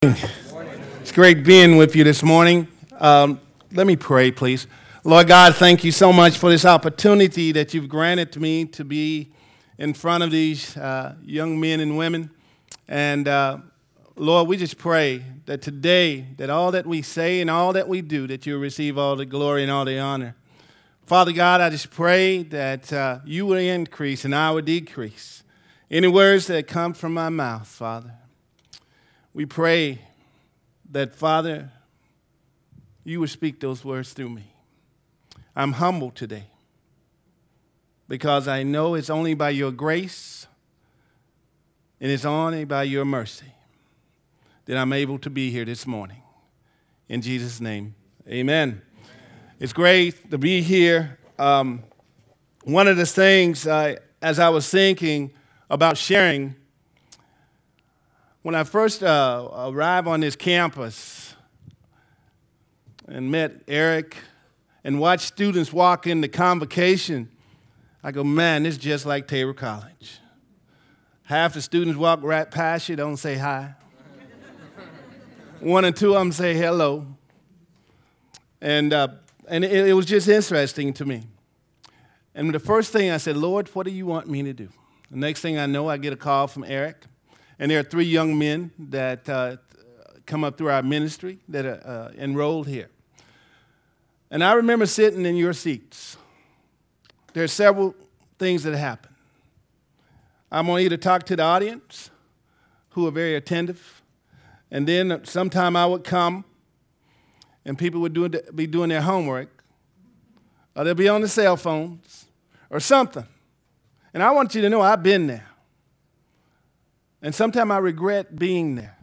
It's great being with you this morning. Let me pray, please. Lord God, thank you so much for this opportunity that you've granted to me to be in front of these young men and women. And Lord, we just pray that today, that all that we say and all that we do, that you'll receive all the glory and all the honor. Father God, I just pray that you will increase and I will decrease. Any words that come from my mouth, Father, we pray that, Father, you would speak those words through me. I'm humbled today because I know it's only by your grace and it's only by your mercy that I'm able to be here this morning. In Jesus' name, amen. It's great to be here. One of the things, as I was thinking about sharing, when I first arrived on this campus and met Eric and watched students walk into convocation, I go, man, this is just like Tabor College. Half the students walk right past you, don't say hi. One or two of them say hello. And it was just interesting to me. And the first thing I said, Lord, what do you want me to do? The next thing I know, I get a call from Eric. And there are three young men that come up through our ministry that are enrolled here. And I remember sitting in your seats. There are several things that happen. I'm going to either talk to the audience, who are very attentive, and then sometime I would come, and people would be doing their homework, or they'll be on the cell phones, or something. And I want you to know I've been there. And sometimes I regret being there.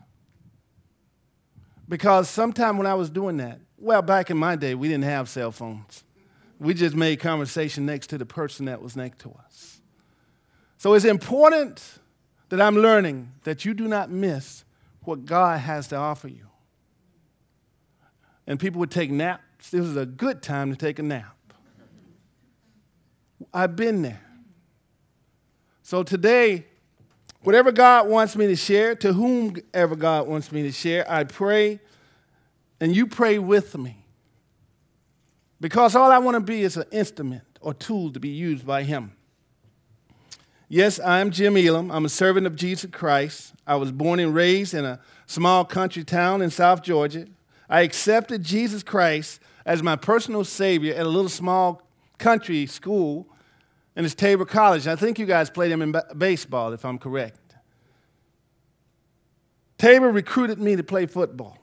Because sometime when I was doing that, well, back in my day, we didn't have cell phones. We just made conversation next to the person that was next to us. So it's important that I'm learning that you do not miss what God has to offer you. And people would take naps. This was a good time to take a nap. I've been there. So today, whatever God wants me to share, to whomever God wants me to share, I pray, and you pray with me. Because all I want to be is an instrument or tool to be used by him. Yes, I'm Jim Elam. I'm a servant of Jesus Christ. I was born and raised in a small country town in South Georgia. I accepted Jesus Christ as my personal Savior at a little small country school, and it's Tabor College. I think you guys play them in baseball, if I'm correct. Tabor recruited me to play football.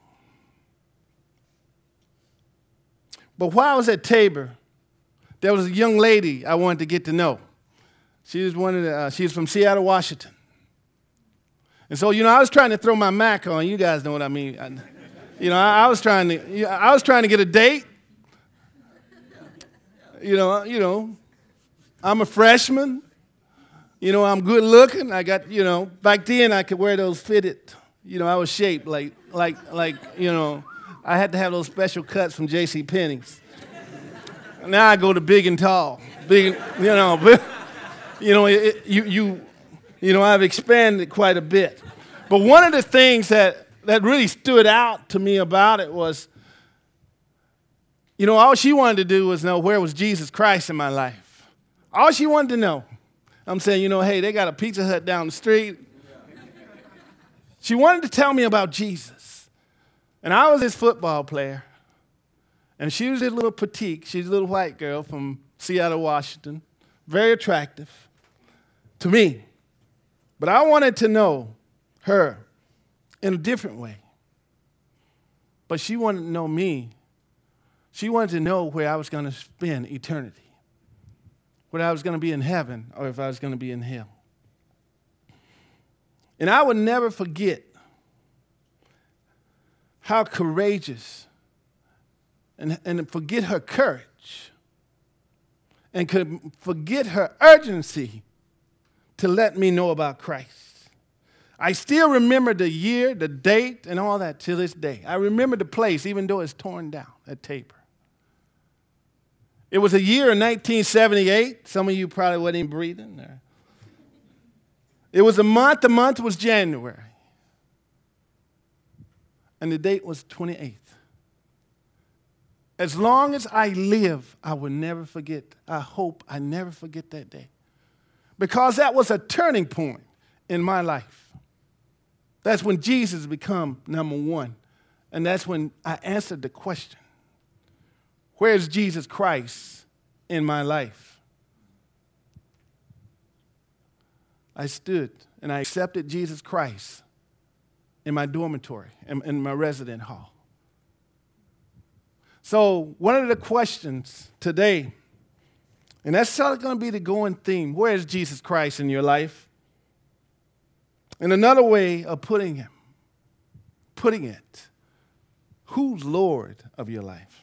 But while I was at Tabor, there was a young lady I wanted to get to know. She was from Seattle, Washington. And so, I was trying to throw my Mac on. You guys know what I mean. I was trying to get a date. I'm a freshman. I'm good looking. I got, back then I could wear those fitted. I was shaped like, I had to have those special cuts from J.C. Penney's. Now I go to big and tall. I've expanded quite a bit. But one of the things that really stood out to me about it was, all she wanted to do was know where was Jesus Christ in my life. All she wanted to know. I'm saying, hey, they got a Pizza Hut down the street. She wanted to tell me about Jesus. And I was this football player. And she was this little petite. She's a little white girl from Seattle, Washington. Very attractive to me. But I wanted to know her in a different way. But she wanted to know me. She wanted to know where I was going to spend eternity. Whether I was going to be in heaven or if I was going to be in hell. And I would never forget how courageous and forget her courage and could forget her urgency to let me know about Christ. I still remember the year, the date, and all that to this day. I remember the place, even though it's torn down at Tabor. It was a year in 1978. Some of you probably wasn't even breathing there. It was a month. The month was January. and the date was 28th. As long as I live, I will never forget. I hope I never forget that day. Because that was a turning point in my life. That's when Jesus became number one. And that's when I answered the question, where's Jesus Christ in my life? I stood and I accepted Jesus Christ in my dormitory, in my resident hall. So one of the questions today, and that's sort of going to be the going theme, where is Jesus Christ in your life? And another way of putting it, who's Lord of your life?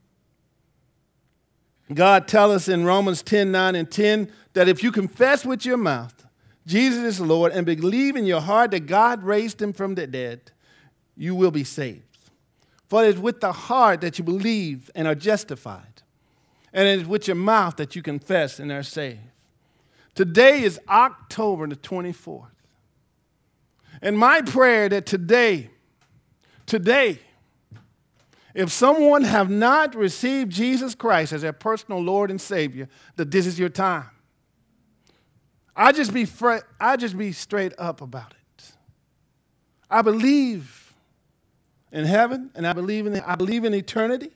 God tells us in Romans 10:9 and 10 that if you confess with your mouth Jesus is Lord and believe in your heart that God raised him from the dead, you will be saved. For it is with the heart that you believe and are justified, and it is with your mouth that you confess and are saved. Today is October the 24th. And my prayer that today, if someone have not received Jesus Christ as their personal Lord and Savior, that this is your time. I just be straight up about it. I believe in heaven, and I believe in eternity.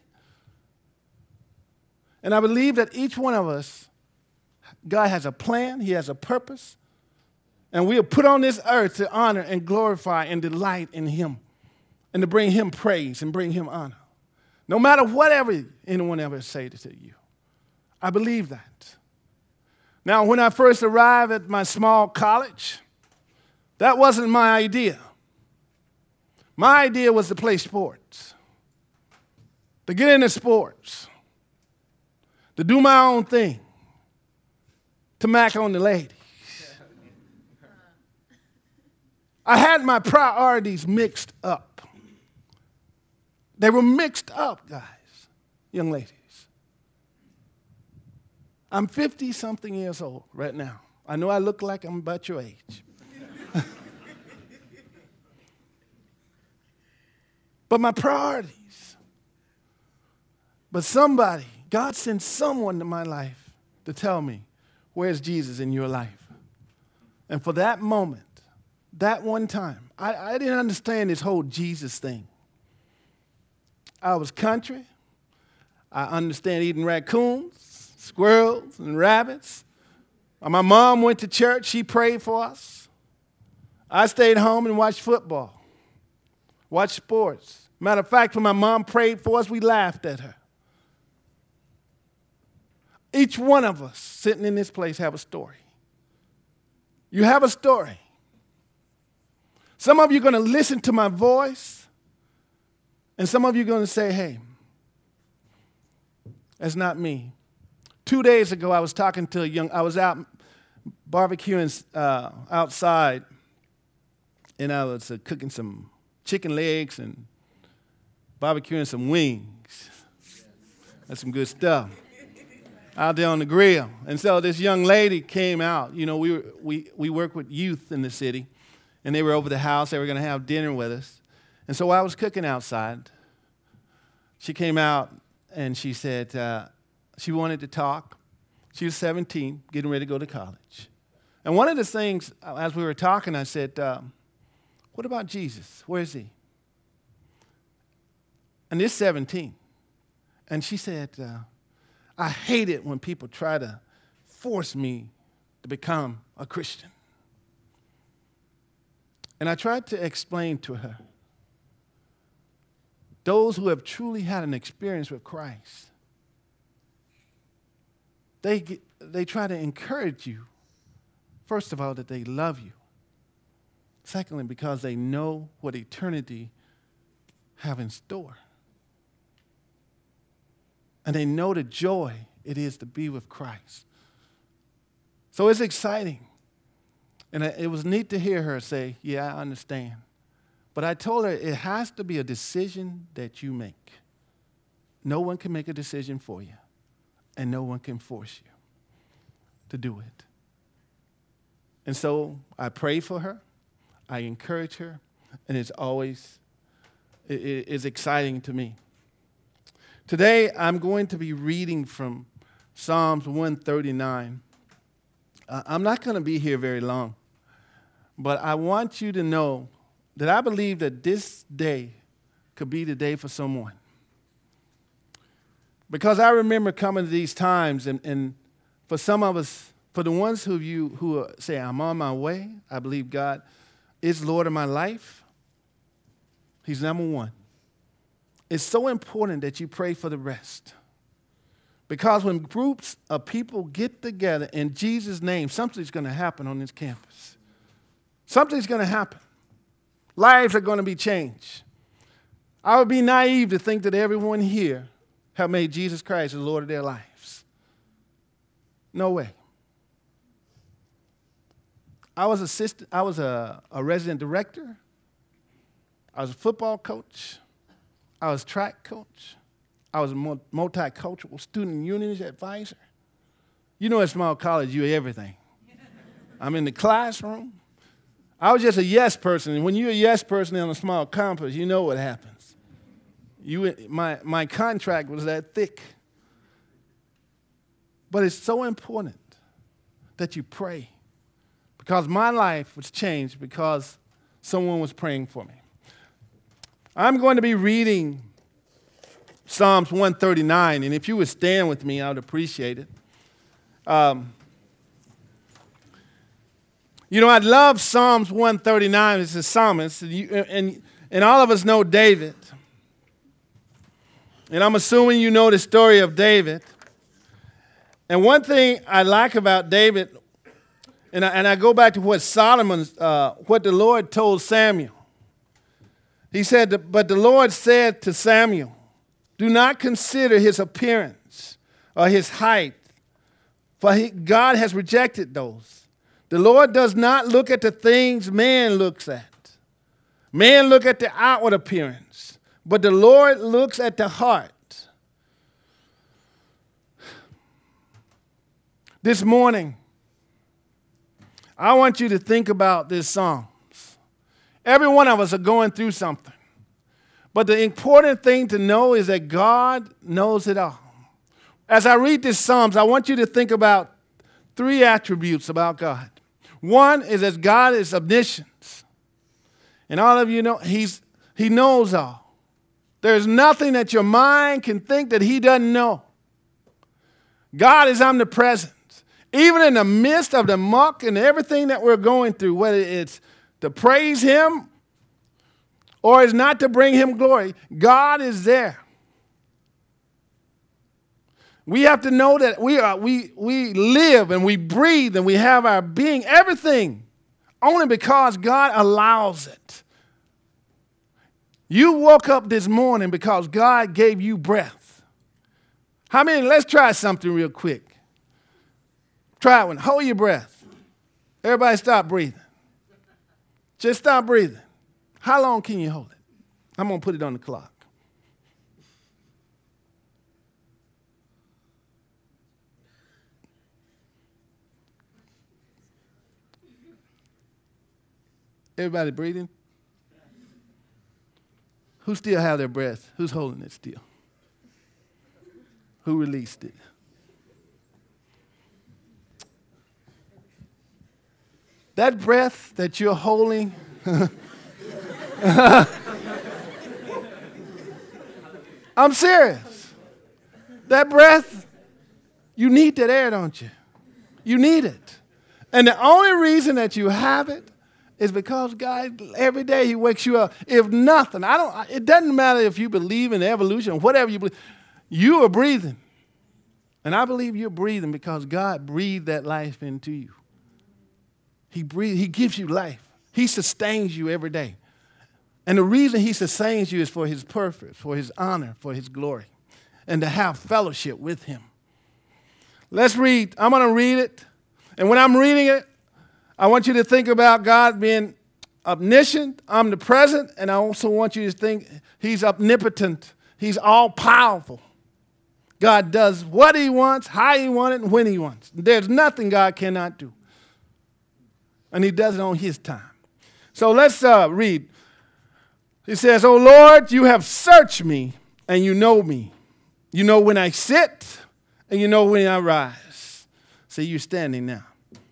And I believe that each one of us, God has a plan, he has a purpose, and we are put on this earth to honor and glorify and delight in him and to bring him praise and bring him honor. No matter whatever anyone ever say to you. I believe that. Now, when I first arrived at my small college, that wasn't my idea. My idea was to play sports, to get into sports, to do my own thing, to mac on the ladies. I had my priorities mixed up. They were mixed up, guys, young ladies. I'm 50-something years old right now. I know I look like I'm about your age. But my priorities. But somebody, God sent someone to my life to tell me, where's Jesus in your life? And for that moment, that one time, I didn't understand this whole Jesus thing. I was country. I understand eating raccoons, squirrels, and rabbits. My mom went to church. She prayed for us. I stayed home and watched football, watched sports. Matter of fact, when my mom prayed for us, we laughed at her. Each one of us sitting in this place have a story. You have a story. Some of you are going to listen to my voice, and some of you are going to say, hey, that's not me. 2 days ago, I was talking to I was out barbecuing outside, and I was cooking some chicken legs and barbecuing some wings. That's some good stuff. Out there on the grill. And so this young lady came out. You know, we work with youth in the city, and they were over the house. They were going to have dinner with us. And so while I was cooking outside, she came out, and she said she wanted to talk. She was 17, getting ready to go to college. And one of the things, as we were talking, I said, what about Jesus? Where is he? And this 17. And she said, I hate it when people try to force me to become a Christian. And I tried to explain to her, those who have truly had an experience with Christ, they try to encourage you, first of all, that they love you. Secondly, because they know what eternity have in store. And they know the joy it is to be with Christ. So it's exciting. And it was neat to hear her say, yeah, I understand. But I told her it has to be a decision that you make. No one can make a decision for you. And no one can force you to do it. And so I pray for her. I encourage her. And it's always is exciting to me. Today, I'm going to be reading from Psalms 139. I'm not going to be here very long, but I want you to know that I believe that this day could be the day for someone. Because I remember coming to these times, and for some of us, for the ones of you who say, I'm on my way, I believe God is Lord of my life, He's number one. It's so important that you pray for the rest. Because when groups of people get together in Jesus' name, something's going to happen on this campus. Something's going to happen. Lives are going to be changed. I would be naive to think that everyone here have made Jesus Christ the Lord of their lives. No way. I was a resident director. I was a football coach. I was track coach. I was a multicultural student union advisor. You know, at small college, you're everything. I'm in the classroom. I was just a yes person. And when you're a yes person on a small campus, you know what happens. My contract was that thick. But it's so important that you pray. Because my life was changed because someone was praying for me. I'm going to be reading Psalms 139, and if you would stand with me, I would appreciate it. I love Psalms 139. It's a psalmist, and all of us know David. And I'm assuming you know the story of David. And one thing I like about David, and I go back to what what the Lord told Samuel. He said, but the Lord said to Samuel, do not consider his appearance or his height, for God has rejected those. The Lord does not look at the things man looks at. Man look at the outward appearance, but the Lord looks at the heart. This morning, I want you to think about this Psalms. Every one of us are going through something. But the important thing to know is that God knows it all. As I read this Psalms, I want you to think about three attributes about God. One is that God is omniscient. And all of you know, He knows all. There's nothing that your mind can think that He doesn't know. God is omnipresent. Even in the midst of the muck and everything that we're going through, whether it's to praise Him or it's not to bring Him glory, God is there. We have to know that we live and we breathe and we have our being, everything, only because God allows it. You woke up this morning because God gave you breath. How many? Let's try something real quick. Try one. Hold your breath. Everybody stop breathing. Just stop breathing. How long can you hold it? I'm going to put it on the clock. Everybody breathing? Who still have their breath? Who's holding it still? Who released it? That breath that you're holding, I'm serious. That breath, you need that air, don't you? You need it. And the only reason that you have it is because God, every day He wakes you up. If nothing, it doesn't matter if you believe in evolution, whatever you believe, you are breathing. And I believe you're breathing because God breathed that life into you. He gives you life. He sustains you every day. And the reason He sustains you is for His purpose, for His honor, for His glory, and to have fellowship with Him. Let's read. I'm going to read it. And when I'm reading it, I want you to think about God being omniscient, omnipresent, and I also want you to think He's omnipotent. He's all-powerful. God does what He wants, how He wants it, and when He wants. There's nothing God cannot do. And He does it on His time. So let's read. He says, "Oh Lord, you have searched me and you know me. You know when I sit and you know when I rise." See, you're standing now.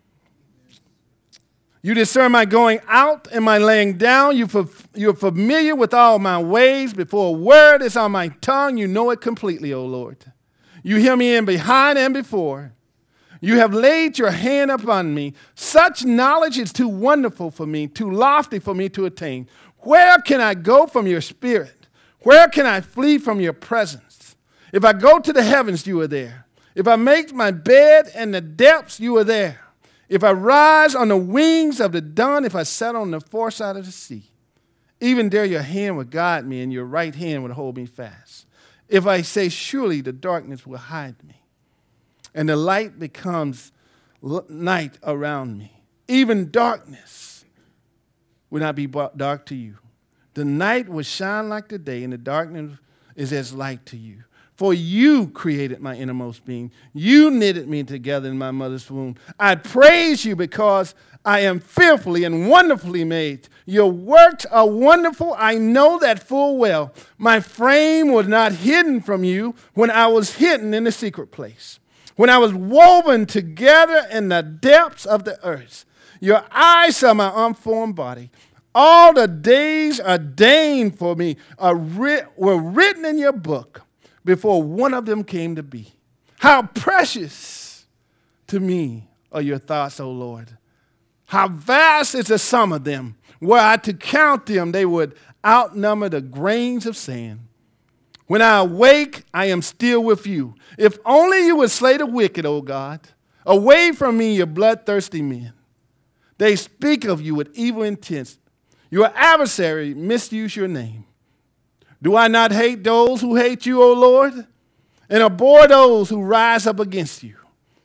"You discern my going out and my laying down. You're familiar with all my ways. Before a word is on my tongue, you know it completely, O Lord. You hear me in behind and before. You have laid your hand upon me. Such knowledge is too wonderful for me, too lofty for me to attain. Where can I go from your spirit? Where can I flee from your presence? If I go to the heavens, you are there. If I make my bed in the depths, you are there. If I rise on the wings of the dawn, if I set on the far side of the sea, even there your hand will guide me and your right hand will hold me fast. If I say, surely the darkness will hide me, and the light becomes night around me, even darkness will not be dark to you. The night will shine like the day, and the darkness is as light to you. For you created my innermost being. You knitted me together in my mother's womb. I praise you because I am fearfully and wonderfully made. Your works are wonderful. I know that full well. My frame was not hidden from you when I was hidden in the secret place, when I was woven together in the depths of the earth. Your eyes saw my unformed body. All the days ordained for me were written in your book before one of them came to be. How precious to me are your thoughts, O Lord. How vast is the sum of them. Were I to count them, they would outnumber the grains of sand. When I awake, I am still with you. If only you would slay the wicked, O God. Away from me, your bloodthirsty men. They speak of you with evil intent. Your adversary misuse your name. Do I not hate those who hate you, O Lord, and abhor those who rise up against you?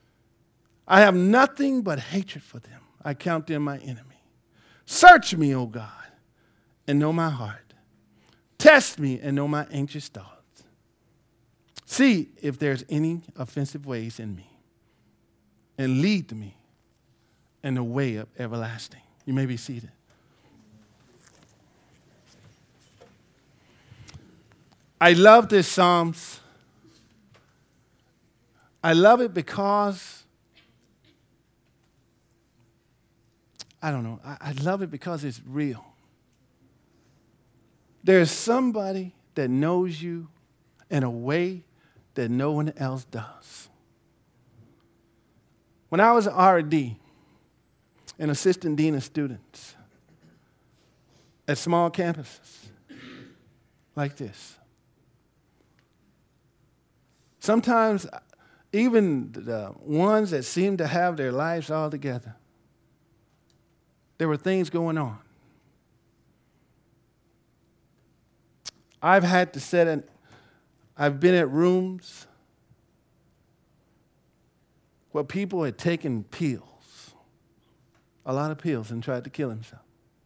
I have nothing but hatred for them. I count them my enemy. Search me, O God, and know my heart. Test me and know my anxious thoughts. See if there's any offensive ways in me, and lead me in the way of everlasting. You may be seated. I love this Psalms. I love it because, I love it because it's real. There's somebody that knows you in a way that no one else does. When I was an R&D, an assistant dean of students at small campuses like this, sometimes even the ones that seem to have their lives all together, there were things going on. I've been at rooms where people had taken pills, a lot of pills, and tried to kill themselves.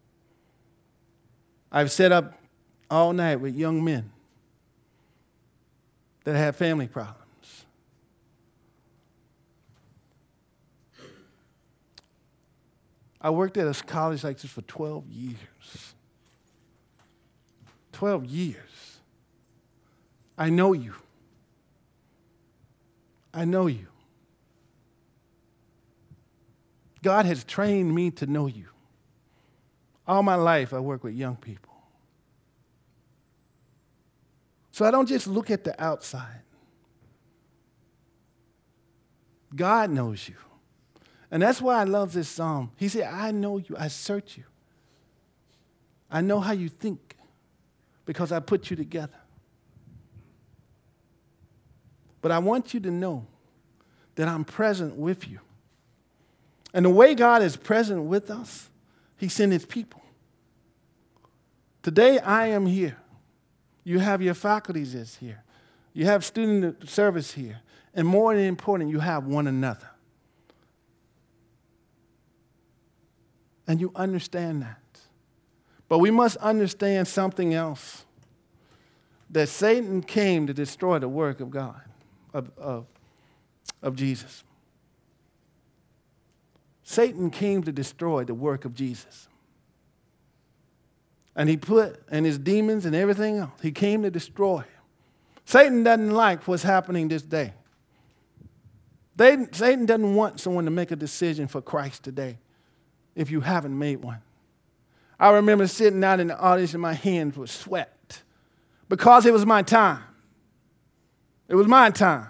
I've sat up all night with young men that have family problems. I worked at a college like this for 12 years. 12 years. I know you. I know you. God has trained me to know you. All my life, I work with young people. So I don't just look at the outside. God knows you. And that's why I love this psalm. He said, I know you. I search you. I know how you think because I put you together. But I want you to know that I'm present with you. And the way God is present with us, He sent His people. Today, I am here. You have your faculties is here. You have student service here. And more than important, you have one another. And you understand that. But we must understand something else. That Satan came to destroy the work of God, of Jesus. Satan came to destroy the work of Jesus. And his demons and everything else, he came to destroy. Satan doesn't like what's happening this day. Satan doesn't want someone to make a decision for Christ today if you haven't made one. I remember sitting out in the audience and my hands were sweat because it was my time. It was my time.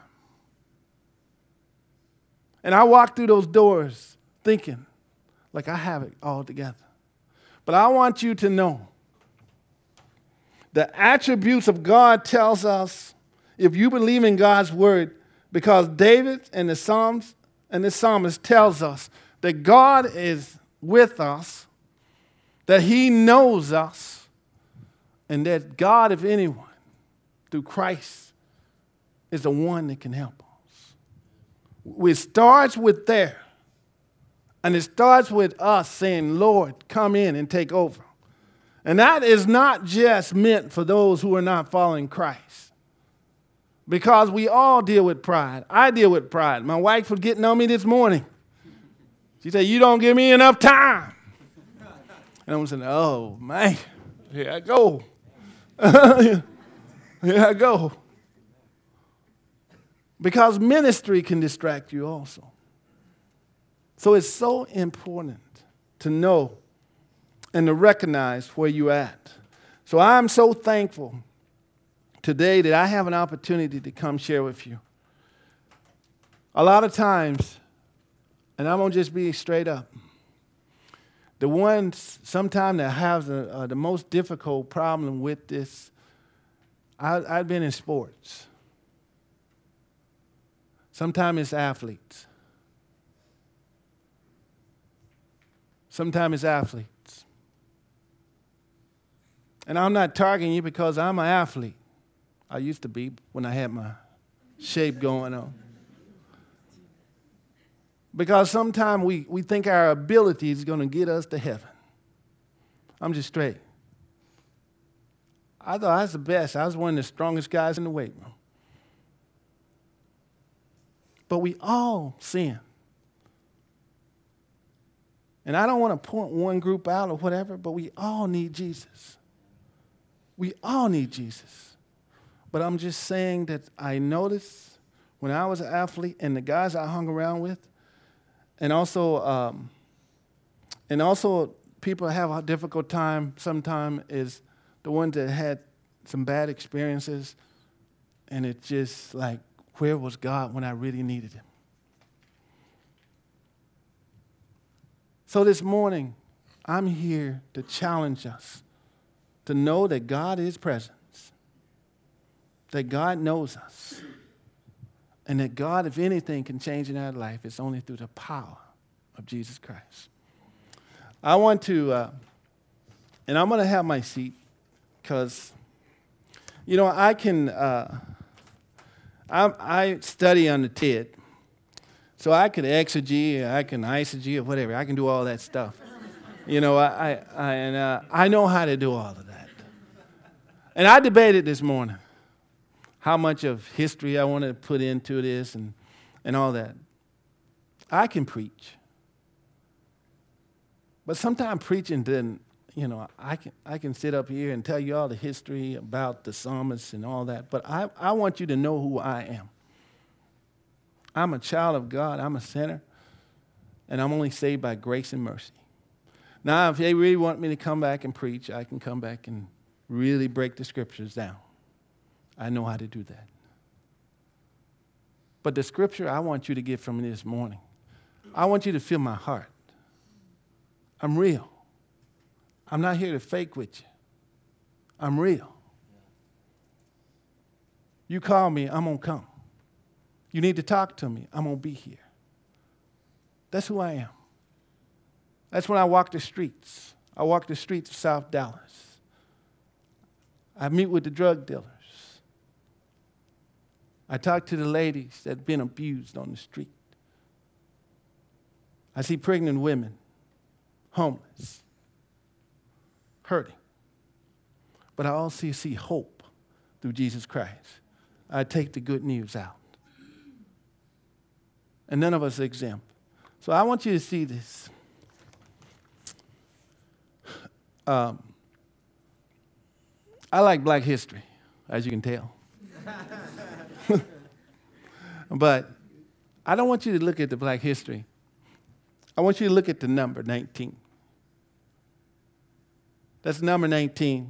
And I walked through those doors thinking like I have it all together. But I want you to know the attributes of God tells us if you believe in God's word, because David and the Psalms and the psalmist tells us that God is with us, that he knows us, and that God, if anyone, through Christ, is the one that can help us. It starts with there. And it starts with us saying, Lord, come in and take over. And that is not just meant for those who are not following Christ. Because we all deal with pride. I deal with pride. My wife was getting on me this morning. She said, you don't give me enough time. And I'm saying, oh, man, here I go. Here I go. Because ministry can distract you also. So it's so important to know and to recognize where you're at. So I'm so thankful today that I have an opportunity to come share with you. A lot of times, and I'm going to just be straight up, the ones sometimes that have the most difficult problem with this, I've been in sports. Sometimes it's athletes. Sometimes it's athletes. And I'm not targeting you because I'm an athlete. I used to be when I had my shape going on. Because sometimes we think our ability is going to get us to heaven. I'm just straight. I thought I was the best. I was one of the strongest guys in the weight room. But we all sin. And I don't want to point one group out or whatever, but we all need Jesus. We all need Jesus. But I'm just saying that I noticed when I was an athlete and the guys I hung around with, and also people have a difficult time sometimes is the ones that had some bad experiences, and it's just like, where was God when I really needed him? So this morning, I'm here to challenge us to know that God is present, that God knows us, and that God, if anything, can change in our life, it's only through the power of Jesus Christ. I want to, and I'm going to have my seat because, you know, I study under Ted, so I could exegete, I can eisegete, or whatever. I can do all that stuff. You know, I know how to do all of that. And I debated this morning how much of history I want to put into this and all that. I can preach. But sometimes preaching doesn't, you know, I can sit up here and tell you all the history about the psalmists and all that, but I want you to know who I am. I'm a child of God. I'm a sinner, and I'm only saved by grace and mercy. Now, if they really want me to come back and preach, I can come back and really break the scriptures down. I know how to do that. But the scripture I want you to get from me this morning, I want you to feel my heart. I'm real. I'm not here to fake with you. I'm real. You call me, I'm going to come. You need to talk to me, I'm going to be here. That's who I am. That's when I walk the streets. I walk the streets of South Dallas. I meet with the drug dealers. I talk to the ladies that have been abused on the street. I see pregnant women, homeless, hurting. But I also see hope through Jesus Christ. I take the good news out. And none of us are exempt. So I want you to see this. I like black history, as you can tell. But I don't want you to look at the black history. I want you to look at the number 19. That's number 19.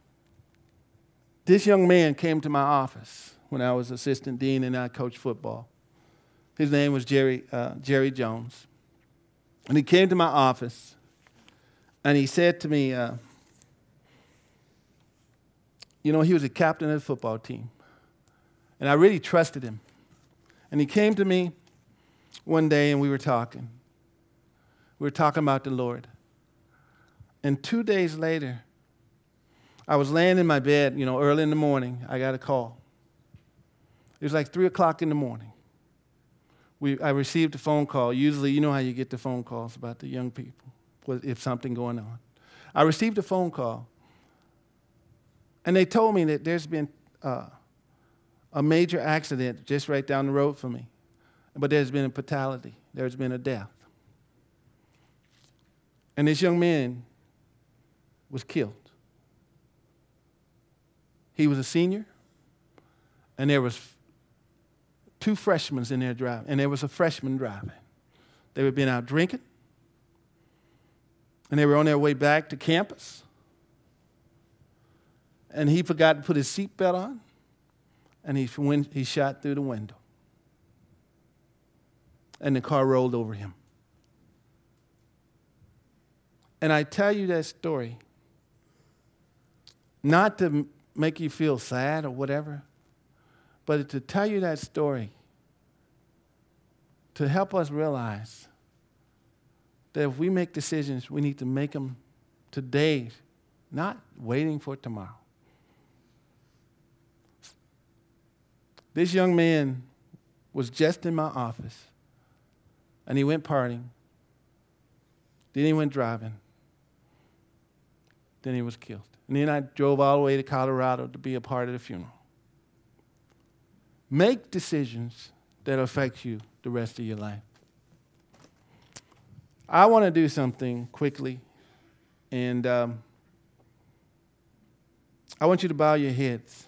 This young man came to my office when I was assistant dean and I coached football. His name was Jerry Jones. And he came to my office and he said to me, he was a captain of the football team. And I really trusted him. And he came to me one day and we were talking. We were talking about the Lord. And 2 days later, I was laying in my bed, early in the morning. I got a call. It was like 3 o'clock in the morning. I received a phone call. Usually, you know how you get the phone calls about the young people, if something going on. I received a phone call. And they told me that there's been a major accident just right down the road from me. But there's been a fatality. There's been a death. And this young man was killed. He was a senior, and there was 2 freshmen in there driving, and there was a freshman driving. They had been out drinking, and they were on their way back to campus, and he forgot to put his seatbelt on, and he shot through the window, and the car rolled over him. And I tell you that story not to make you feel sad or whatever, but to tell you that story to help us realize that if we make decisions, we need to make them today, not waiting for tomorrow. This young man was just in my office, and he went partying. Then he went driving. Then he was killed. And then I drove all the way to Colorado to be a part of the funeral. Make decisions that affect you the rest of your life. I want to do something quickly, and I want you to bow your heads.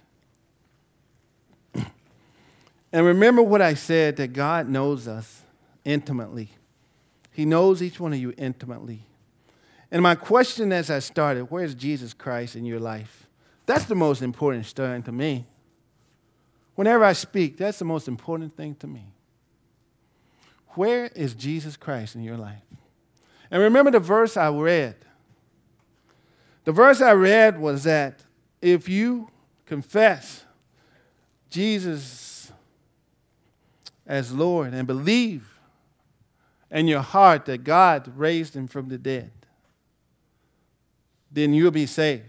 And remember what I said, that God knows us intimately. He knows each one of you intimately. And my question as I started, where's Jesus Christ in your life? That's the most important thing to me. Whenever I speak, that's the most important thing to me. Where is Jesus Christ in your life? And remember the verse I read. The verse I read was that if you confess Jesus as Lord and believe in your heart that God raised him from the dead, then you'll be saved.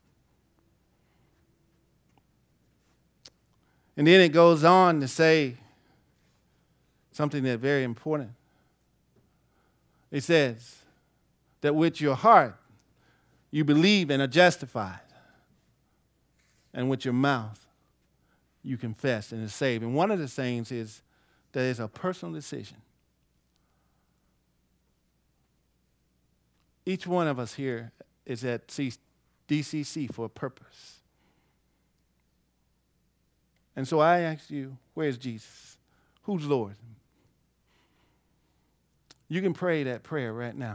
And then it goes on to say something that's very important. It says that with your heart you believe and are justified, and with your mouth you confess and are saved. And one of the things is that it's a personal decision. Each one of us here is at DCC for a purpose. And so I ask you, where's Jesus? Who's Lord? You can pray that prayer right now.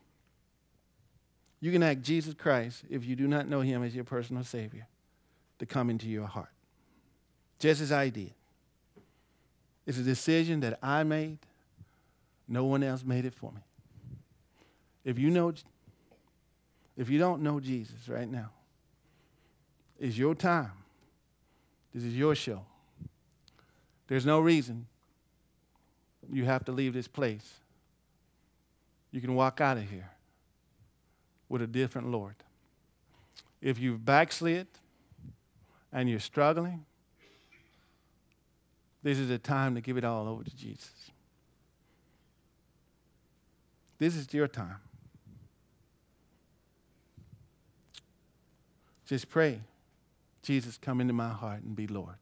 You can ask Jesus Christ, if you do not know him as your personal Savior, to come into your heart. Just as I did. It's a decision that I made. No one else made it for me. If you don't know Jesus right now, it's your time. This is your show. There's no reason you have to leave this place. You can walk out of here with a different Lord. If you've backslid and you're struggling, this is the time to give it all over to Jesus. This is your time. Just pray, Jesus, come into my heart and be Lord.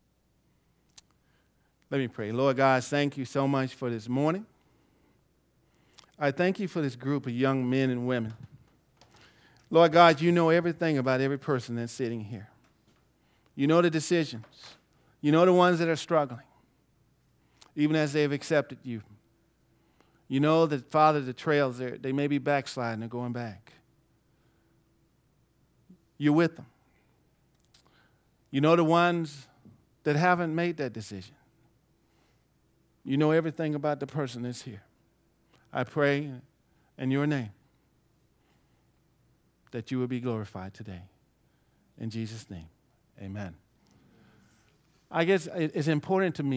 Let me pray. Lord God, thank you so much for this morning. I thank you for this group of young men and women Lord God, you know everything about every person that's sitting here. You know the decisions. You know the ones that are struggling, even as they've accepted you. You know that, Father, the trails, they may be backsliding or going back. You're with them. You know the ones that haven't made that decision. You know everything about the person that's here. I pray in your name that you will be glorified today. In Jesus' name, amen. I guess it's important to me